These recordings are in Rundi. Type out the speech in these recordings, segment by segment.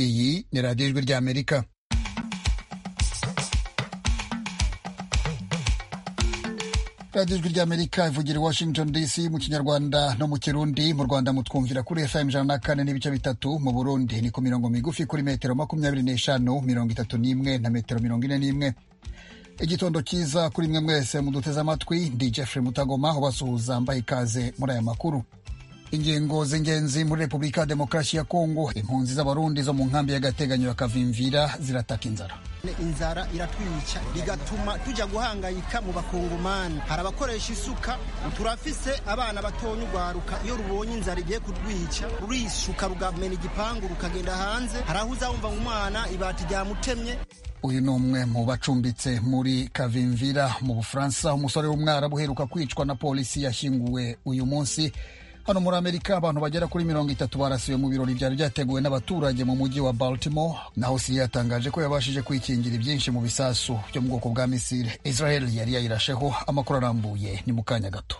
Iyi ni radiyo ijwi ry'Amerika. radiyo ijwi ry'Amerika ivugira i Washington DC mu Kinyarwanda no mu Kirundi. Mu Rwanda mutwumvira kuri FM 104.3, mu Burundi ni ku mirongo migufi kuri metero 25, 31 na metero 41. Igitondo cyiza kuri mwe mwese muduteze amatwi. Ndi Jeffrey Mutagoma ubasuhuza, mbaye ikaze muri aya makuru. Ingingo z'ingenzi muri Repubulika ya Demokarasi ya Kongo. Impunzi z'abarundi zo mu nkambi y'agateganyo ya Kavimvira zirataka inzara. Inzara iratwica bigatuma tujya guhangayika mu bakongomani. Hari abakoresha isuka, turafise abana batonya ugwaruka, iyo rubonye inzara igiye kutwica rurishuka rugamena igipangu rukagenda hanze. Hari aho uzawumva umwana ibati ryamutemye. Uyu ni umwe mu bacumbitse muri Kavimvira mu Bufaransa. Umusore w'umwarabu uheruka kwicwa na polisi yashyinguwe uyu munsi. Hano muri Amerika abantu bagera kuri 30 barasiwe mu birori byari byateguwe n'abaturage mu mujyi wa Baltimore. Naho Syria yatangaje ko yabashije kwikingira byinshi mu bisasu byo mu bwoko bwa misile Israel yari yayirasheho. Amakuru arambuye ni mu kanya gato.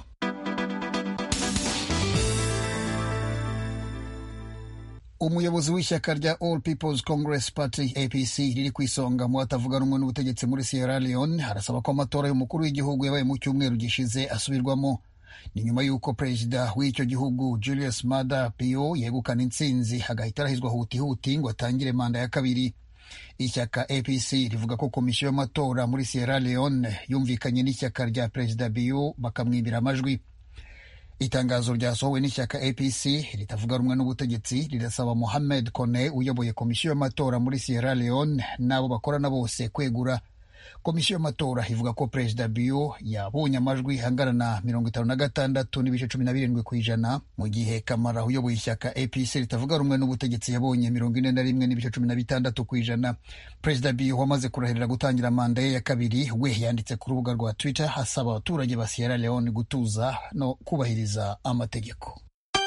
Umuyobozi w'ishyaka rya All People's Congress Party APC riri ku isonga mu batavuga rumwe n'ubutegetsi muri Sierra Leone arasaba ko amatora y'umukuru w'igihugu yabaye mu cyumweru gishize asubirwamo. Ni nyuma y'uko perezida w'icyo gihugu Julius Maada Bio yegukana intsinzi agahita arahizwa huti ngo atangire manda ya kabiri. Ishyaka APC rivuga ko komisiyo y'amatora muri Sierra Leone yumvikanye n'ishyaka rya perezida Bio bakamwibira amajwi. Itangazo ryasohowe n'ishyaka APC ritavuga rumwe n'ubutegetsi rirasaba Mohamed Kone uyoboye komisiyo y'amatora muri Sierra Leone n'abo bakorana bose kwegura. Komisiyo y'amatora ivuga ko perezida Bio yabonye amajwi angana na 56.17% mu gihe Kamara uyoboye ishyaka APC ritavuga rumwe n'ubutegetsi yabonye 41.16%. Perezida Bio wamaze kurahirira gutangira manda ye ya kabiri we yanditse ku rubuga rwa Twitter asaba abaturage ba Sierra Leone gutuza no kubahiriza amategeko.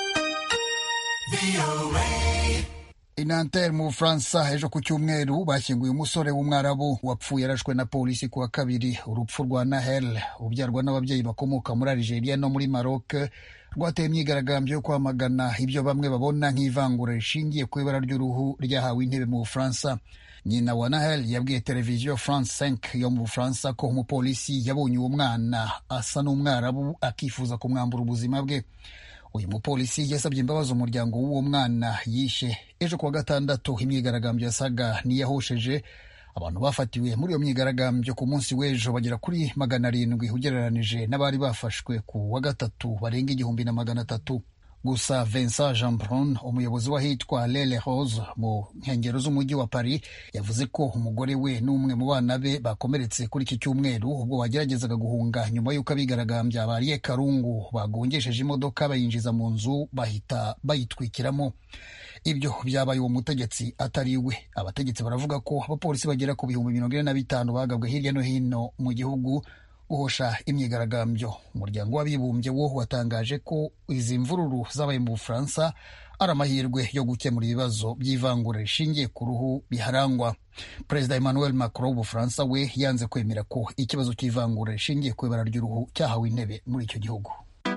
Nanterre mu Bufaransa ejo ku cyumweru bashyinguye umusore w'umwarabu wapfuye yarashwe na polisi kuwa kabiri. Urupfu rwa Nahel ubyarwa n'ababyeyi bakomoka muri Algeria no muri Maroc rwateye imyigaragambyo yo kwamagana ibyo bamwe babona nk'ivangura rishingiye ku ibara ry'uruhu ryahawe intebe mu Bufaransa. Nyina wa Nahel yabwiye televiziyo France 5 yo mu Bufaransa ko umupolisi yabonye uwo mwana asa n'umwarabu akifuza kumwambura ubuzima bwe. Uyu mupolisi yasabye imbabazi umuryango w'uwo mwana yishe. Ejo kuwa gatandatu imyigaragambyo yasaga niyahosheje. Abantu bafatiwe muri iyo myigaragambyo ku munsi w'ejo bagera kuri 700 ugereranije n'abari bafashwe ku wa gatatu barenga 1300. Gusa Vincent Jeanbrun umuyobozi w'ahitwa Lele Rose mu nkengero z'umujyi wa Paris yavuze ko umugore we n'umwe mu bana be bakomeretse kuri iki cyumweru ubwo bageragezaga guhunga nyuma y'uko abigaragambya bariye karungu bagongesheje imodoka bayinjiza mu nzu bahita bayitwikiramo. Ibyo byabaye uwo mutegetsi atari we. Abategetsi baravuga ko abapolisi bagera ku 45,000 bagabwe hirya no hino mu gihugu guhosha imyigaragambyo. Umuryango w'abibumbye wo watangaje ko izi mvururu zabaye mu Bufaransa ari amahirwe yo gukemura ibibazo by'ivangura rishingiye ku ruhu biharangwa. Perezida Emmanuel Macron w'Ubufaransa we yanze kwemera ko ikibazo cy'ivangura rishingiye ku ibara ry'uruhu cyahawe intebe muri icyo gihugu.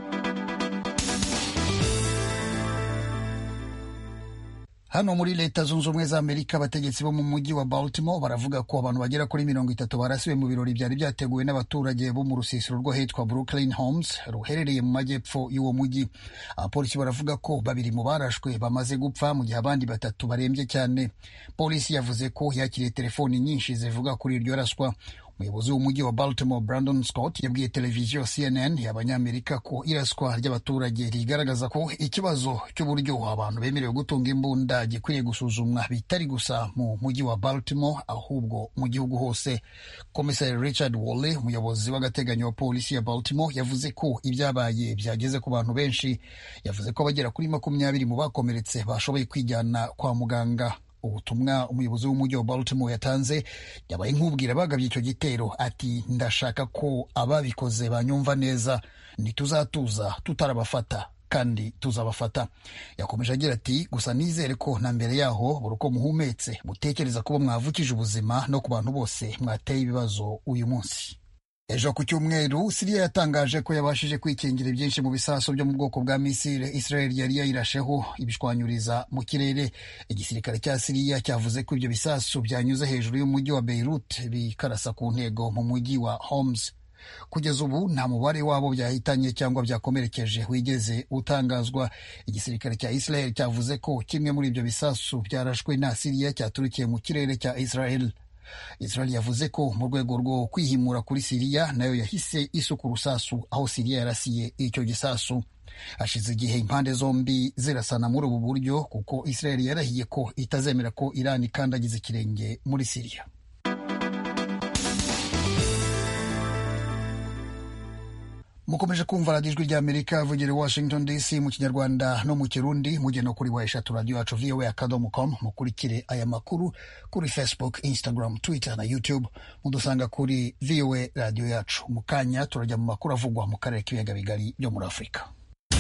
Hano muri Leta Zunze Ubumwe za Amerika abategetsi bo mu mujyi wa Baltimore baravuga ko abantu bagera kuri 30 barasiwe mu birori byari byateguwe n'abaturage bo mu rusisiro rwo hitwa Brooklyn Homes ruherereye mu majyepfo y'uwo mujyi. Abapolisi baravuga ko 2 mu barashwe bamaze gupfa mu gihe abandi 3 barembye cyane. Polisi yavuze ko yakiriye telefoni nyinshi zivuga kuri iryo raswa. Umuyobozi w'umujyi wa Baltimore Brandon Scott yabwiye televiziyo CNN y'Abanyamerika ko iraswa ry'abaturage rigaragaza ko ikibazo cy'uburyo abantu bemerewe gutunga imbunda gikwiye gusuzumwa bitari gusa mu mujyi wa Baltimore ahubwo mu gihugu hose. Komiseri Richard Woolley umuyobozi w'agateganyo wa polisi ya Baltimore yavuze ko ibyabaye byageze ku bantu benshi. Yavuze ko bagera kuri 20 mu bakomeretse bashoboye kwijyana kwa muganga. Ubutumwa umuyobozi w'umujyi wa Baltimore yatanze yabaye nk'ubwira bagabye icyo gitero ati ndashaka ko ababikoze banyumva neza, ntituzatuza tutarabafata kandi tuzabafata. Yakomeje agira ati gusa nizere ko na mbere yaho buri uko muhumetse mutekereza kuba mwavukije ubuzima no ku bantu bose mwateye ibibazo uyu munsi. Ejo ku cyumweru Syria yatangaje ko yabashije kwikingira byinshi mu bisasu byo mu bwoko bwa misile Israel yari yayirasheho ibishwanyuriza mu kirere. Igisirikare cya Syria cyavuze ko ibyo bisasu byanyuze hejuru y'umujyi wa Beirut bikarasa ku ntego mu mujyi wa Homs. Kugeza ubu nta mubare wabo byahitanye cyangwa byakomerekeje wigeze utangazwa. Igisirikare cya Israel cyavuze ko kimwe muri ibyo bisasu byarashwe na Syria cyaturikiye mu kirere cya Israel. Israel yavuze ko mu rwego rwo kwihimura kuri Syria nayo yahise isuka urusasu aho Syria yarasiye icyo gisasu. Hashize igihe impande zombi zirasana muri ubu buryo kuko Israel yarahiye ko itazemera ko Iran ikandagiza ikirenge muri Syria. Mukomeje kumva radiyo ijwi ry'Amerika ivugira i Washington DC mu Kinyarwanda no mu Kirundi. Mujye no kuri eshatu radiyo yacu voa.com mukurikire aya makuru kuri Facebook, Instagram, Twitter na YouTube. Mudusanga kuri VOA radiyo yacu. Mu kanya turajya mu makuru avugwa mu karere k'ibiyaga bigari byo muri Afurika.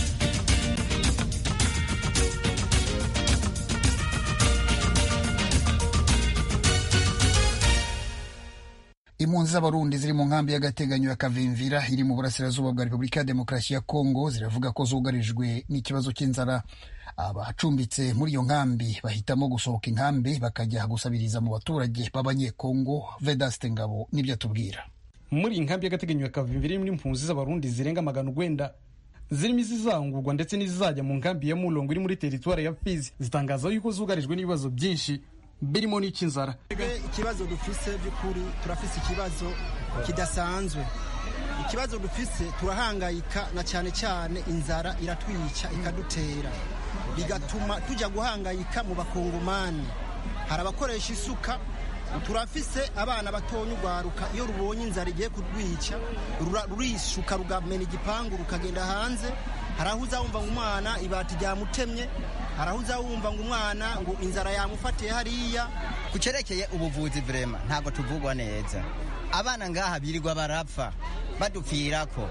Impunzi z'Abarundi ziri mu nkambi y'agateganyo ya Kavimvira iri mu burasirazuba bwa Repubulika ya Demokarasi ya Kongo ziravuga ko zugarijwe n'ikibazo cy'inzara. Abacumbitse muri iyo nkambi bahitamo gusohoka inkambi bakajya gusabiriza mu baturage b'Abanyekongo. Vedaste Ngabo nibyo atubwira. Muri iyi nkambi y'agateganyo ya Kavimvira irimo impunzi z'Abarundi zirenga 900 zirimo izizangurwa ndetse n'izizajya mu nkambi ya Mulongo iri muri teritwari ya Fizi zitangaza yuko zugarijwe n'ibibazo byinshi birimo n'icy'inzara. Ikibazo dufise by'ukuri turafise ikibazo kidasanzwe. Ikibazo dufise turahangayika na cyane cyane inzara iratwica ikadutera bigatuma tujya guhangayika mu bakongomani. Hari abakoresha isuka, turafise abana batonya ugwaruka iyo rubonye inzara igiye kudwica rurishuka rugamena igipangu rukagenda hanze. Harahuza wumva ngo umwana ibati ryamutemye, harahuza wumva ngo umwana ngo inzara yamufatiye hariya. Kucerekeye ubuvuzi vrema ntago tuvugwa neza. Abana ngaha birirwa barapfa badupfirako.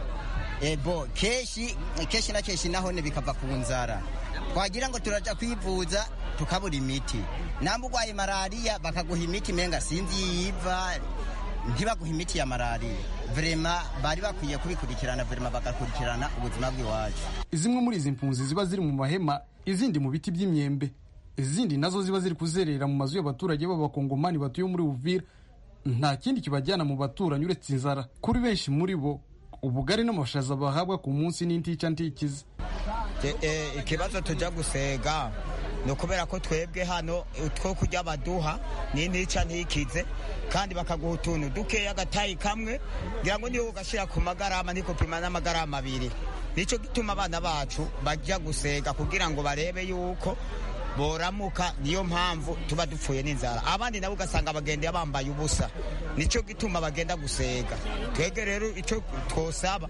Keshi na keshi naho ne bikava ku nzara. Twagira ngo turaja kwivuza tukabura imiti. Nambu gwaye malaria bakaguha imiti menga sinzi yiva ntibaguha imiti ya malaria. Vrema bari bakwiye kubikurikirana vrema bagakurikirana ubuzima bw'iwacu. Zimwe muri izi mpunzi ziba ziri mu mahema, izindi mu biti by'imyembe, izindi nazo ziba ziri kuzerera mu mazu y'abaturage b'Abakongomani batuye muri Uvira. Nta kindi kibajyana mu baturanyi uretse inzara. Kuri benshi muri bo ubugari n'amashaza bahabwa ku munsi n'intica ntikize. Ikibazo tujya gusega no kubera ko twebwe hano utwo kujya baduha n'intica ntikize kandi bakaguha utuntu dukeya agatayi kamwe ngira ngo niyo ugashira ku magarama niko pima n'amagarama 2. Nico gituma abana bacu bajya gusega kugira ngo barebe yuko boramuka. Niyo mpamvu tuba dupfuye n'inzara. Abandi nabo ugasanga bagendeye bambaye ubusa. Nico gituma bagenda gusega. Twege rero ico twosaba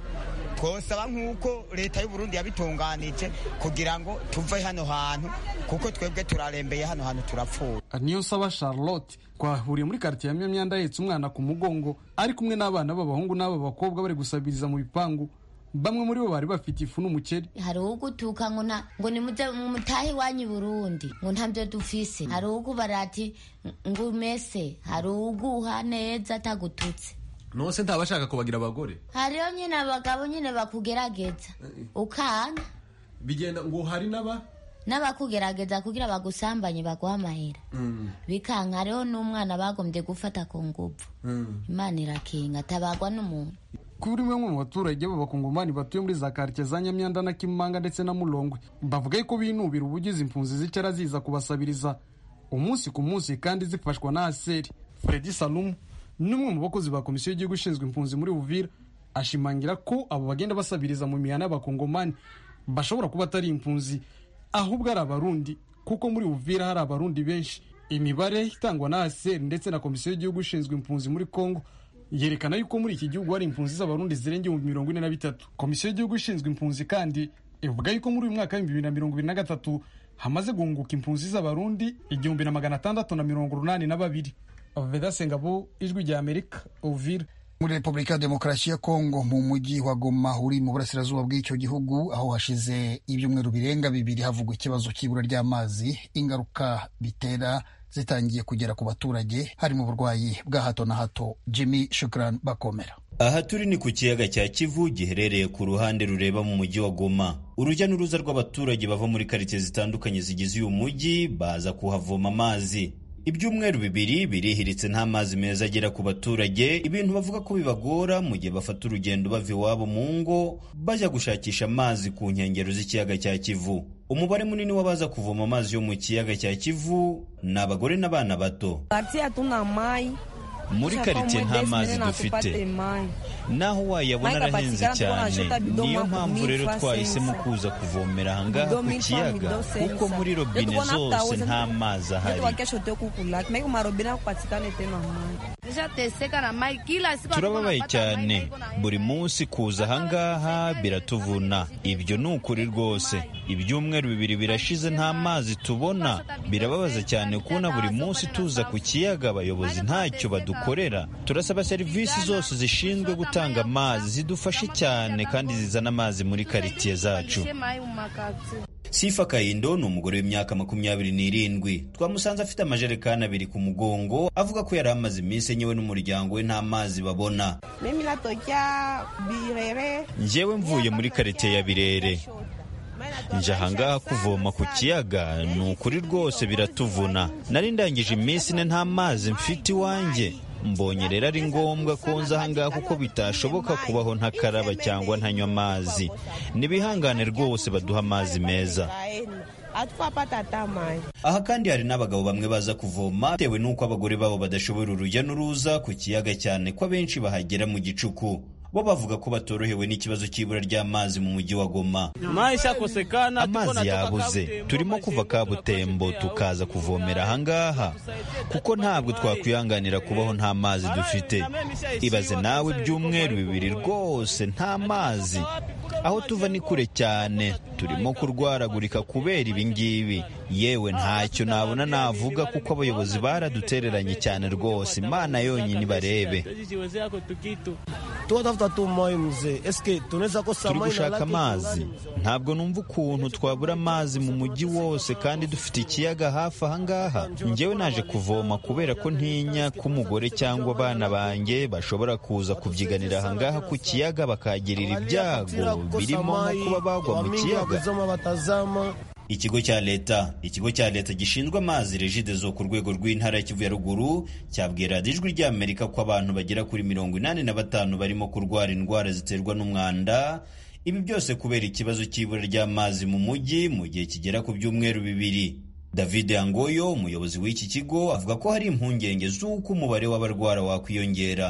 nk'uko leta y'u Burundi yabitunganije kugira ngo tuve hano hantu kuko twebwe turarembeye hano hantu turapfuye. Niyo saba Charlotte kwahuriye muri quartier ya Myanda yetse umwana ku mugongo ari kumwe n'abana b'abahungu n'ab'abakobwa bari gusabiriza mu bipangu. Bamwe muri bo bari bafite ifu n'umuceri. Hari ugutuka ngo ni mutahi wanyu Burundi ngo ntabyo dufise. Hari ugubarati ngo mese, hari uguha neza atagututse. Nose ntabashaka kubagira abagore. Hariyo nyine abagabo nyine bakugerageza ukana bigenda ngo hari n'abakugerageza kugira bagusambanye baguha amahera. Bikanka hariho n'umwana bagombye gufata ku nguvu. Imana irakinga tabagwa n'umuntu. Kuri bamwe mu baturage b'Abakongomani batuye muri za quartier za Nyamyanda na Kimanga ndetse na Mulongwe bavuga ko binubira ubugizi impunzi zicara ziza kubasabiriza umunsi ku munsi kandi zifashwa na Aseri. Freddy Salum n'umwe mu bakozi ba komisiyo y'igihugu ishinzwe impunzi muri Uvira ashimangira ko abo bagenda basabiriza mu mihana y'Abakongomani bashobora kuba atari impunzi ahubwo ari Abarundi kuko muri Uvira hari Abarundi benshi. Imibare itangwa na Aseri ndetse na komisiyo y'igihugu ishinzwe impunzi muri Kongo yerekana yuko muri iki gihugu hari impunzi z'Abarundi zirenga 43. Komisiyo y'igihugu ishinzwe impunzi kandi ivuga yuko muri uyu mwaka wa 2023 hamaze guhunguka impunzi z'Abarundi 1682. Vedaste Ngabo, ijwi rya Amerika, Uvira. Muri Repubulika ya Demokarasi ya Kongo mu mujyi wa Goma uri mu burasirazuba bw'icyo gihugu aho hashize ibyumweru birenga 2 havugwa ikibazo cy'ibura ry'amazi, ingaruka bitera zitangiye kugera ku baturage harimo uburwayi bwa hato na hato. Jimmy Shukran Bakomera. Aha turi ni ku kiyaga cya Kivu giherereye ku ruhande rureba mu mujyi wa Goma. Urujya n'uruza rw'abaturage bava muri quartier zitandukanye zigize uyu mujyi baza kuhavoma amazi. Ibyumweru bibiri birihiritse nta mazi meza agera ku baturage, ibintu bavuga ko bibagora mu gihe bafata urugendo bava iwabo mu ngo bajya gushakisha amazi ku nkengero z'ikiyaga cya Kivu. Umubare munini w'abaza kuvoma amazi yo mu kiyaga cya Kivu ni abagore n'abana bato. Muri quartier nta mazi dufite, naho wayabona arahenze cyane. Niyo mpamvu rero twahisemo kuza kuvomera ahangaha ku kiyaga, kuko muri robine zose nta mazi ahari. Turababaye cyane, buri munsi kuza ahangaha biratuvuna. Ibyo ni ukuri rwose. Ibyumweru bibiri birashize nta mazi tubona. Birababaza cyane kubona buri munsi tuza ku kiyaga abayobozi ntacyo badukorera. Turasaba serivisi zose zishinzwe gutanga amazi zidufashe cyane kandi zizana amazi muri quartier zacu. Sifa Kayindo ni umugore w'imyaka 27. Twamusanze afite amajerekani 2 ku mugongo, avuga ko yari amaze iminsi enyewe n'umuryango we nta mazi babona. Njyewe mvuye muri quartier ya Birere, nje ahangaha kuvoma ku kiyaga, ni ukuri rwose biratuvuna. Nari ndangije iminsi nta mazi mfite iwanjye. Mbonye rero ari ngombwa ko nza ahangaha kuko bitashoboka kubaho ntakaraba cyangwa ntanywa amazi. Nibihangane rwose baduha amazi meza. Aha kandi hari n'abagabo bamwe baza kuvoma bitewe n'uko abagore babo badashobora urujya n'uruza ku kiyaga cyane ko abenshi bahagera mu gicuku. Bo bavuga ko batorohewe n'ikibazo cy'ibura ry'amazi mu mujyi wa Goma. Amazi yabuze, turimo kuva Kabutembo tukaza kuvomera ahangaha kuko ntabwo twakwihanganira kubaho nta mazi dufite. Ibaze nawe ibyumweru bibiri rwose nta mazi. Aho tuva ni kure cyane, turimo kurwaragurika kubera ibingibi. Yewe ntacyo nabona navuga kuko abayobozi baradutereranye cyane rwose. Imana yonyine ibarebe. Turi gushaka amazi. Ntabwo numva ukuntu twabura amazi mu mujyi wose kandi dufite ikiyaga hafi ahangaha. Njyewe naje kuvoma kubera ko ntinya ko umugore cyangwa abana banjye bashobora kuza kubyiganira ahangaha ku kiyaga bakagirira ibyago birimo nko kuba bagwa mu kiyaga. Ikigo cya leta gishinzwe amazi Regideso ku rwego rw'intara ya Kivu ya ruguru cyabwira Ijwi ry'Amerika ko abantu bagera kuri 85 barimo kurwara indwara ziterwa n'umwanda. Ibi byose kubera ikibazo cy'ibura ry'amazi mu mujyi mu gihe kigera ku byumweru bibiri. David Angoyo, umuyobozi w'iki kigo, avuga ko hari impungenge z'uko umubare w'abarwara wakwiyongera.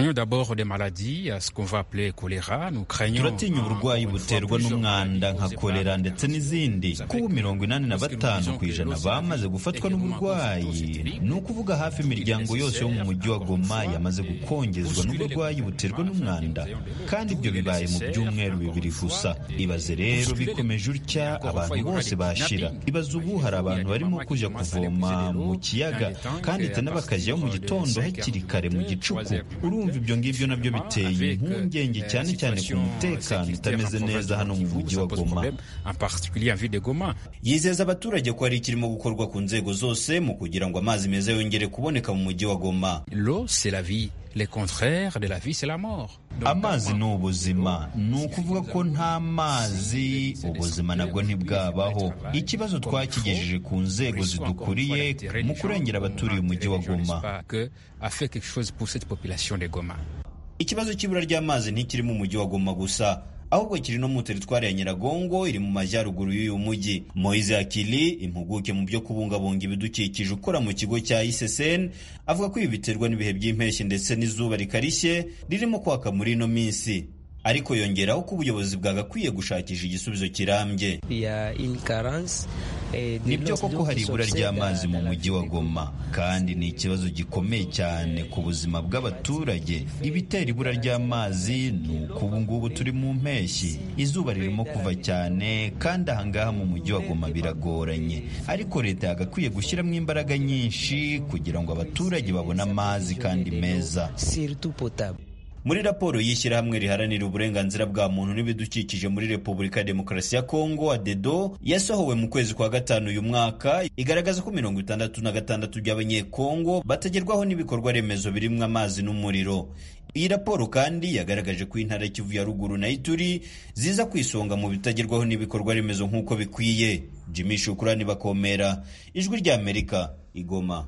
Turatinya uburwayi buterwa n'umwanda nka kolera ndetse n'izindi. Kuba 85% bamaze gufatwa n'uburwayi, ni ukuvuga hafi imiryango yose yo mu mujyi wa Goma yamaze gukongezwa n'uburwayi buterwa n'umwanda, kandi ibyo bibaye mu byumweru bibiri gusa. Ibaze rero bikomeje utya abantu bose bashira. Ibaze ubu hari abantu barimo kujya kuvoma mu kiyaga kandi tena bakajyayo mu gitondo hakiri kare mu gicuku. Urumva ibyo ngibyo nabyo biteye impungenge cyane cyane ku mutekano utameze neza hano mu mujyi wa Goma. Yizeza abaturage ko hari ikirimo gukorwa ku nzego zose mu kugira ngo amazi meza yongere kuboneka mu mujyi wa Goma. L'eau c'est la vie. Le contraire de la vie c'est la mort. Amazi ni ubuzima, ni ukuvuga ko nta mazi ubuzima nabwo ntibwabaho. Ikibazo twakigejeje ku nzego zidukuriye mu kurengera abaturiye umujyi wa Goma. Ikibazo cy'ibura ry'amazi ntikiri mu mujyi wa Goma gusa, ahubwo kiri no mu teritwari ya Nyiragongo iri mu majyaruguru y'uyu mujyi. Moise Akili, impuguke mu byo kubungabunga ibidukikije ukora mu kigo cya ICCN, avuga ko ibi biterwa n'ibihe by'impeshyi ndetse n'izuba rikarishye ririmo kwaka muri ino minsi. Ariko yongeraho ko ubuyobozi bwagakwiye gushakisha igisubizo kirambye. Nibyo koko hari ibura ry'amazi mu mujyi wa Goma, kandi ni ikibazo gikomeye cyane ku buzima bw'abaturage. Ibitera ibura ry'amazi ni uko ubu ngubu turi mu mpeshyi, izuba ririmo kuva cyane, kandi ahangaha mu mujyi wa Goma biragoranye. Ariko leta yagakwiye gushyiramo imbaraga nyinshi kugira ngo abaturage babone amazi kandi meza. Muri raporo y'ishyirahamwe riharanira uburenganzira bwa muntu n'ibidukikije muri Repubulika ya Demokarasi ya Kongo ADEDO yasohowe mu kwezi kwa gatanu uyu mwaka, igaragaza ko 66% by'abanyekongo batagerwaho n'ibikorwa remezo birimo amazi n'umuriro. Iyi raporo kandi yagaragaje ko intara Kivu ya ruguru na Ituri ziza kwisonga mu bitagerwaho n'ibikorwa remezo nk'uko bikwiye. Jimmy Shukrani Bakomera, Ijwi rya Amerika, Igoma.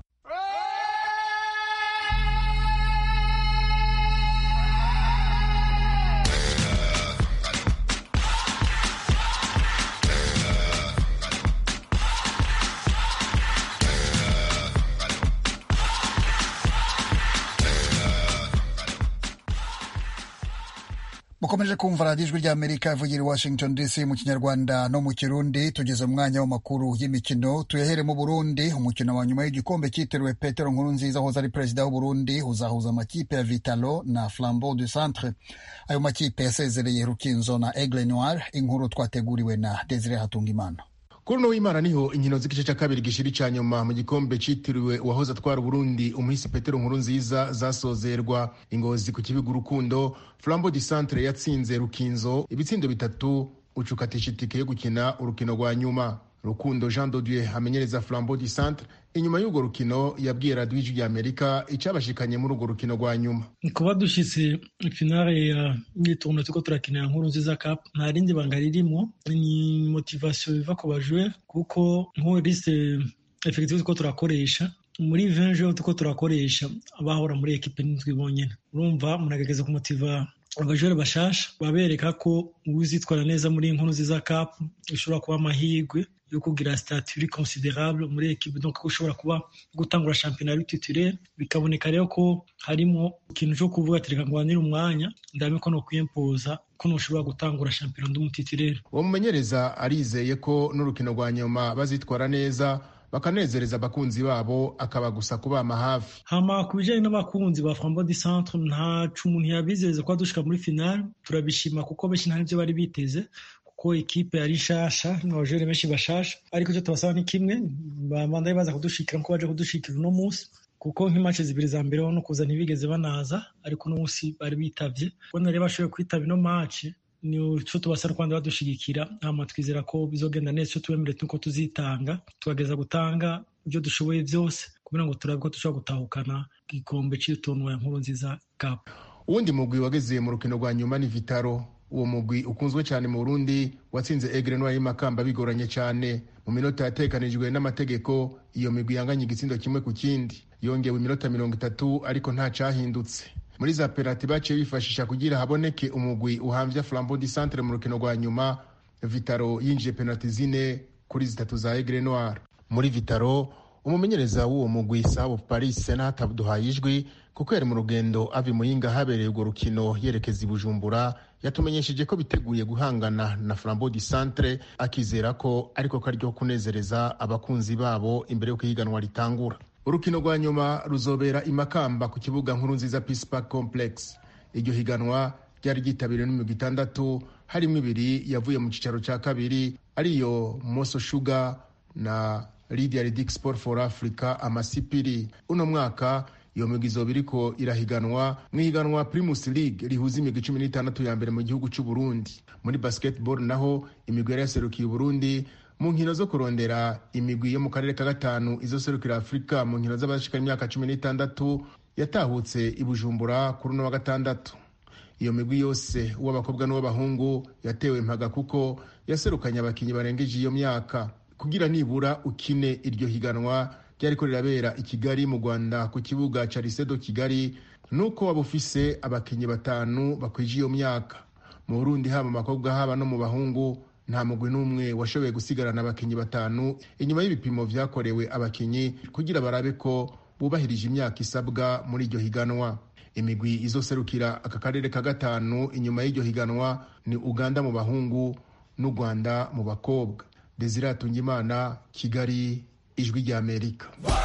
mukomeje kumva radiyo Ijwi rya Amerika ivugira i Washington DC mu Kinyarwanda no mu Kirundi. Tugeze mu mwanya w'amakuru y'imikino, tuyahere mu Burundi. Umukino wa nyuma y'igikombe cyitiriwe Petero Nkurunziza hoza ari perezida w'u Burundi uzahuza amakipe ya Vitalo na Flambeau du Centre. Ayo makipe yasezereye Rukinzo na Aigle Noir. Inkuru twateguriwe na Desire Hatungimana. Kuri uno w'Imana niho inkino z'igice cya kabiri gishiri cya nyuma mu gikombe cyitiriwe uwahoze atwara Burundi umuhisi Petero Nkurunziza zasozerwa. Ingozi ku kibiga Urukundo, Flambeau du Centre yatsinze Rukinzo ibitsindo 3 ucukatisha itike yo gukina urukino rwa nyuma. Rukundo Jean de Dieu amenyereza Flambeau du Centre inyuma y'urwo rukino yabwiye radiyo Ijwi rya Amerika icyabashikanye muri urwo rukino rwa nyuma. Kuba dushitse finale ya tournoi tuko turakinira Nkurunziza Cup nta rindi banga ririmo, ni motivation iva ku bajoueur kuko liste effective tuko turakoresha muri 20 jours tuko turakoresha abahora muri equipe nitwe bonyene. Urumva munagegeza ku motiva abajoueur bashasha babereka ko uzitwara neza muri Nkurunziza Cup ishobora kuba amahirwe yo kugira statut considérable muri equipe, donc ushobora kuba gutangura championnat titulaire. Bikaboneka rero ko harimo ikintu cyo kuvuga ati reka ngwanire umwanya ndabe ko no kwimpoza ko noshobora gutangura championnat titulaire. Uwo mumenyereza arizeye ko n'urukino rwa nyuma bazitwara neza bakanezereza abakunzi babo akaba gusa kubama hafi. Hama kubijanye n'abakunzi ba Flambeau du Centre nta cumuntu yabizeze ko dushika muri finale. Turabishima kuko benshi ntavyo bari biteze ko ekipe ari shasha n'abajere benshi bashasha, ariko cyo tubasaba ni kimwe bamandaye baza kudushikira nko baje kudushikira no munsi, kuko nk'imatch zibiri za mbere no kuza ntibigeze banaza, ariko no munsi bari bitavye bona rero bashoboye kwitaba ino match. Ni cyo tubasaba Rwanda badushigikira, hama twizera ko bizogenda neza, cyo twemere tuko tuzitanga tugeza gutanga ibyo dushoboye byose kugira ngo turabe ko dushobora gutahukana igikombe cy'itournoi ya Nkurunziza Cup. Uwundi mugwi wageze mu rukino rwa nyuma ni Vitaro. Uwo mugwi ukunzwe cyane mu Burundi watsinze Aigle Noir y'Imakamba bigoranye cyane. Mu minota yatekanijwe n'amategeko iyo migwi yanganye igitsindo kimwe ku kindi, yongewe iminota 30 ariko nta cyahindutse. Muri za penalty baciye bifashisha kugira haboneke umugwi uhamvya Flambeau du Centre mu rukino rwa nyuma. Vitaro yinjiye penalty 4 kuri 3 za Aigle Noir. Muri Vitaro umumenyereza w'uwo mugwi Sabo Paris Senata duhayijwe kuko yari mu rugendo avi Muyinga habereye urwo rukino yerekeza i Bujumbura, yatumenyesheje ko biteguye guhangana na Flambeau du Centre, akizera ko ariko karyo kunezereza abakunzi babo imbere yo kwiganwa ritangura. Urukino rwa nyuma ruzobera Imakamba ku kibuga Nkurunziza Peace Park Complex. Iryo higanwa ryari ryitabiriwe n'imigwi 6 harimo 2 yavuye mu cicaro ca kabiri ariyo Moso Sugar na Lydia Ridic Sport for Africa amasipiri. Uno mwaka iyo migwi izobiriko irahiganwa mwihiganwa Primus League rihuza imigwi 16 ya mbere mu gihugu cy'u Burundi. Muri basketball naho imigwi yari yaserukiye Burundi mu nkino zo kurondera imigwi yo mu karere ka 5 izoserukira Afrika mu nkino z'abashika imyaka 16 yatahutse i Bujumbura kuri no wa 6. Iyo migwi yose uw'abakobwa n'uw'abahungu yatewe impaga kuko yaserukanye abakinyi barengeje iyo myaka. Kugira nibura ukine iryo higanwa ryariko rirabera i Kigali mu Rwanda ku kibuga ca Lisedo Kigali, nuko wabufise abakinyi 5 bakwije iyo myaka. Mu Burundi haba mu bakobwa haba no mu bahungu nta mugwi n'umwe washoboye gusigarana abakinyi 5 inyuma y'ibipimo vyakorewe abakinyi kugira barabe ko bubahirije imyaka isabwa muri iryo higanwa. Imigwi izoserukira aka karere ka 5 inyuma y'iryo higanwa ni Uganda mu bahungu n'u Rwanda mu bakobwa. Desire Hatungimana, Kigali, Ijwi rya Amerika.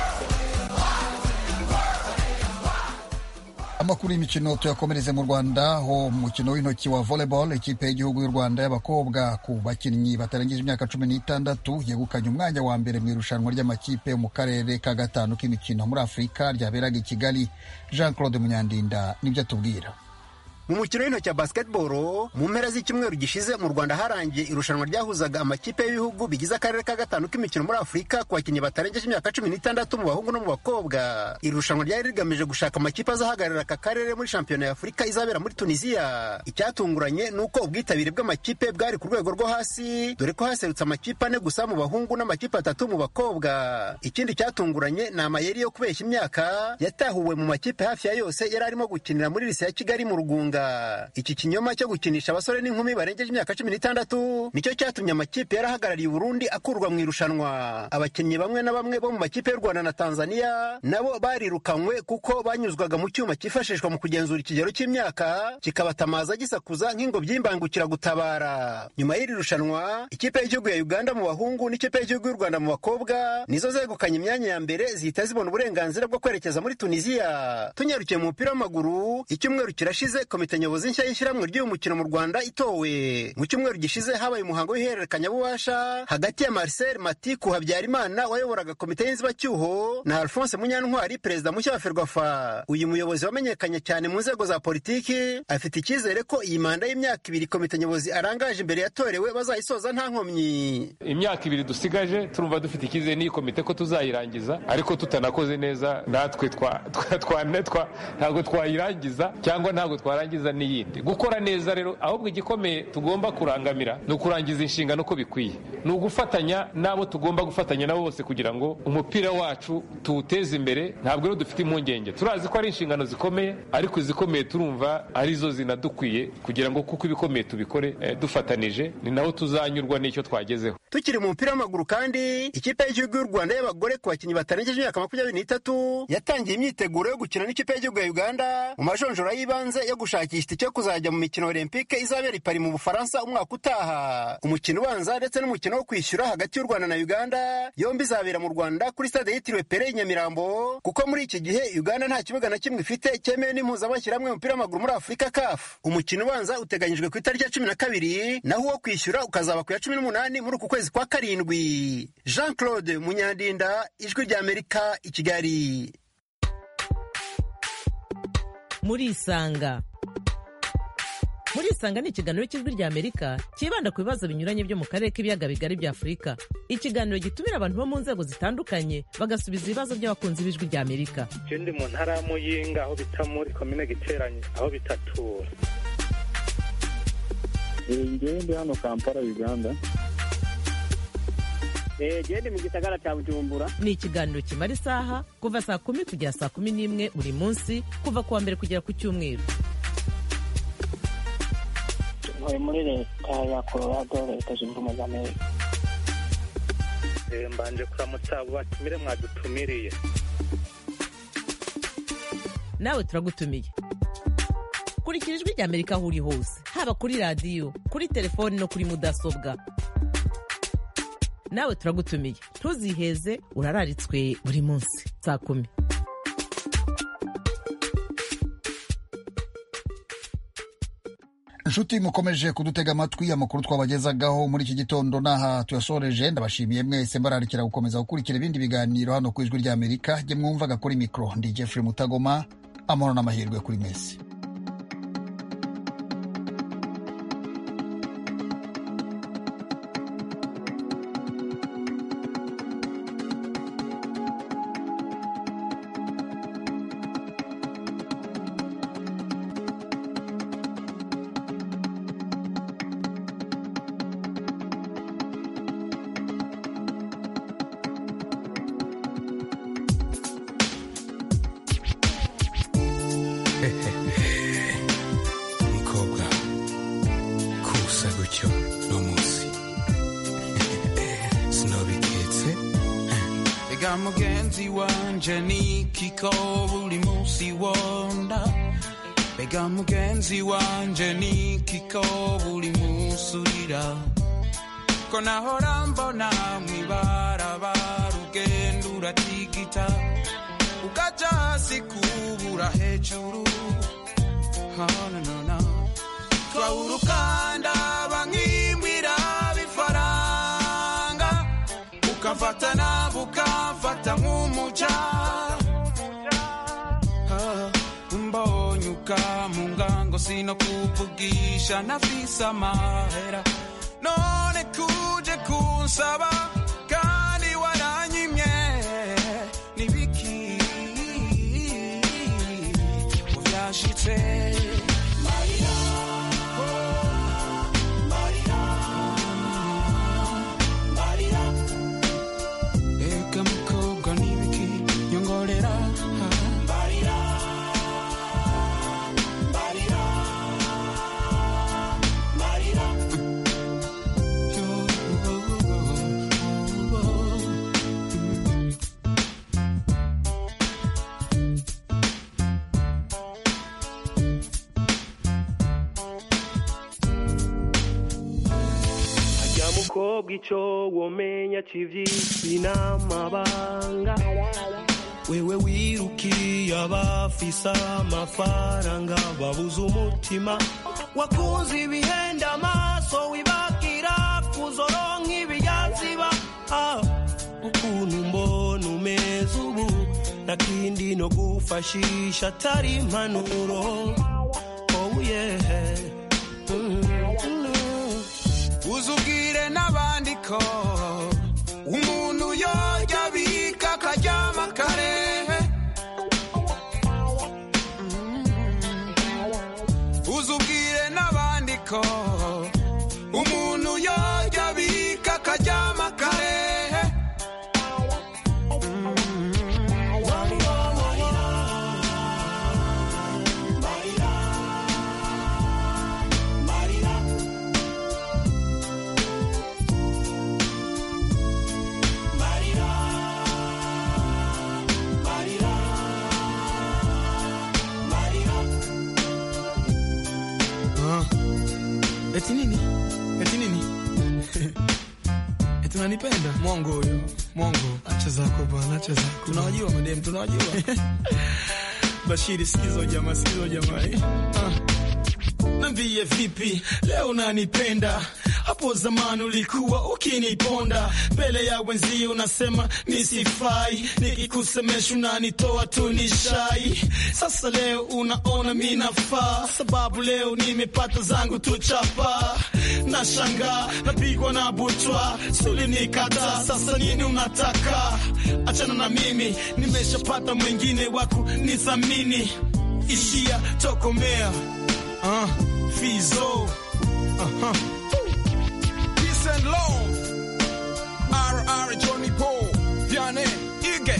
Amakuru y'imikino tuyakomereze mu Rwanda, ho umukino w'intoki wa volleyball ikipe y'igihugu y'u Rwanda y'abakobwa ku bakinnyi batarengeje imyaka 16 yegukanye umwanya wa mbere mu irushanwa ry'amakipe mu karere ka 5 k'imikino muri Afurika ryaberaga i Kigali. Jean Claude Munyandinda nibyo atubwira. mu mukino w'intoki ya basketball mu mpera z'icyumweru gishize mu Rwanda harangiye irushanwa ryahuzaga amakipe y'ibihugu bigize akarere ka gatanu k'imikino muri Afurika ku bakinnyi batarengeje imyaka 16 mu bahungu no mu bakobwa. Irushanwa ryari rigamije gushaka amakipe azahagararira aka karere muri shampiyona ya Afurika izabera muri Tunisia. Icyatunguranye nuko ubwitabire bw'amakipe bwari ku rwego rwo hasi, dore ko haserutse amakipe 4 gusa mu bahungu n'amakipe 3 mu bakobwa. Ikindi cyatunguranye ni amayeri yo kubeshya imyaka yatahuwe mu makipe hafi ya yose yari arimo gukinira muri Lise ya Kigali mu Rugunga. Iki kinyoma cyo gukinisha abasore n'inkumi barengeje imyaka 16 nicyo cyatumye amakipe yarahagarariye Burundi akurwa mu irushanwa. Abakinnyi bamwe na bamwe bo mu makipe y'u Rwanda na Tanzania nabo barirukanywe kuko banyuzwaga mu cyuma cyifashishwa mu kugenzura ikigero cy'imyaka kikabatamaza gisakuza nk'ingobyi y'imbangukira gutabara. Nyuma y'iri rushanwa ikipe y'igihugu ya Uganda mu bahungu n'ikipe y'igihugu y'u Rwanda mu bakobwa nizo zegukanye imyanya ya mbere zihita zibona uburenganzira bwo kwerekeza muri Tunisia. Tunyarukiye mu mupira w'amaguru, icyumweru kirashize komite nyobozi nshya y'ishyirahamwe ry'uyu mukino mu Rwanda itowe. Mu cyumweru gishize habaye umuhango w'ihererekanya bubasha hagati ya Marcel Matiku Habyarimana wayoboraga komite y'inzibacyuho na Alphonse Munyantwari perezida mushya wa Ferwafa. Uyu muyobozi wamenyekanye cyane mu nzego za politiki afite icyizere ko iyi manda y'imyaka 2 komite nyobozi arangaje imbere yatorewe bazayisoza nta nkomyi. Imyaka 2 dusigaje turumva dufite icyizere n'iyi komite ko tuzayirangiza, ariko tutanakoze neza natwe ntabwo twayirangiza cyangwa ntabwo twarangiza n'iyindi. Gukora neza rero ahubwo igikomeye tugomba kurangamira ni ukurangiza inshingano uko bikwiye, ni ugufatanya n'abo tugomba gufatanya nabo bose kugira ngo umupira wacu tuwuteze imbere. Ntabwo rero dufite impungenge, turazi ko ari inshingano zikomeye, ariko izikomeye turumva arizo zinadukwiye kugira ngo kuko ibikomeye tubikore dufatanije, ni naho tuzanyurwa n'icyo twagezeho. Tukiri mu mupira w'amaguru kandi ikipe y'igihugu y'u Rwanda y'abagore ku bakinnyi batarengeje imyaka 23 yatangiye imyiteguro yo gukina n'ikipe y'igihugu ya Uganda mu majonjora y'ibanze yo gushakisha icyo kuzajya mu mikino Olympique izabera i Paris mu Bufaransa umwaka utaha. Umukino ubanza ndetse n'umukino wo kwishyura hagati y'u Rwanda na Uganda yombi izabera mu Rwanda kuri stade yitiriwe Pere Nyamirambo, kuko muri iki gihe Uganda nta kibuga na kimwe ifite cyemewe n'impuzamashyiramwe y'umupira w'amaguru muri Afurika CAF. Umukino ubanza uteganyijwe ku itariki ya 12 naho uwo kwishyura ukazaba ku ya 18 muri uku kwezi kwa 7. Jean Claude Munyandinda, Ijwi rya Amerika, i Kigali. Murisanga ni ikiganiro cy'Ijwi rya Amerika kibanda ku bibazo binyuranye byo mu karere k'ibiyaga bigari bya Afurika. Ikiganiro gitumira abantu bo mu nzego zitandukanye bagasubiza ibibazo by'abakunzi b'Ijwi rya Amerika. Ndi mu ntara ya Muyinga aho bita muri komine Giteranye aho bitatura. Ndi hano Kampala, Uganda. Ndi mu gisagara cya Bujumbura. Ni ikiganiro kimara isaha kuva saa 10 kugera saa 11 buri munsi kuva kuwa mbere kugera ku cyumweru. Muri leta ya Colorado, Leta Zunze Ubumwe za Amerika. Mbanje kuramutsa abo batumire mwadutumiriye. Nawe turagutumiye. Kurikira Ijwi rya Amerika aho uri hose, haba kuri radio, kuri telefoni no kuri mudasobwa. Nawe turagutumiye, ntuziheze, urararitswe buri munsi saa 10. Inshuti mukomeje kudutega amatwi, amakuru twabagezagaho muri iki gitondo naha tuyasoreje. Ndabashimiye mwese, mbararikira gukomeza gukurikira ibindi biganiro hano ku Ijwi rya Amerika. Jye mwumvaga kuri mikro ndi Jeffrey Mutagoma. Amahoro n'amahirwe kuri mwese. Mukobwa kusa gutyo no munsi sinobiketse ega mugenzi wanje nikiko buri munsi wonda ega mugenzi wanje nikiko buri munsi urira ko nahora mbona mwibarabara ugenda uratigita ukaja hasi kubura hejuru. Twawurukanda bankimbwira bifaranga ukamfata nawe ukamfata nk'umuja mbonye mu ngango sinokuvugisha nafise amahera none kuje kunsaba kandi waranyimye nibiki uvyashitse ico womenya c'ivy'isi n'amabanga wewe wirukiye abafise amafaranga babuze umutima wakunze ibihenda amaso wibagira kuzoronka ibiyaziba ukuntu mbona umeze ubu nakindi no gufashisha atari impanuro oh yeah uzubwire n'abandi ko umuntu yorya bika akaryama kare uzubwire n'abandi ko umuntu yorya bika akaryama kare Eti nini? Eti unanipenda? Mwongo huyo. Mwongo. Acha zako bwana, acha zako. Tunawajua madem, tunawajua. Bashiri sikizo jamaa. Niambie vipi, leo unanipenda? Hapo zamani ulikuwa ukiniponda mbele ya wenzio unasema nisifai, nikikusemesha unanitoa tu nishai. Sasa leo unaona mimi nafaa, sababu leo nimepata zangu tu chapa. Nashangaa napigwa na butwa, suli nikata. Sasa nini unataka? Achana na mimi, nimeshapata mwingine waku nithamini. Ishia tokomea Fizo Peace and love R.R. Johnny Paul Vianney Ige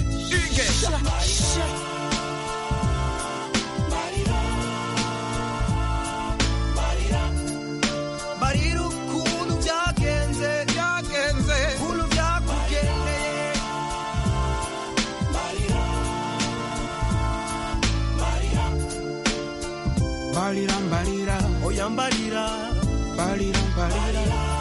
Bariru kunu vyagenze kunu vyakugendeye Barira oyambarira barira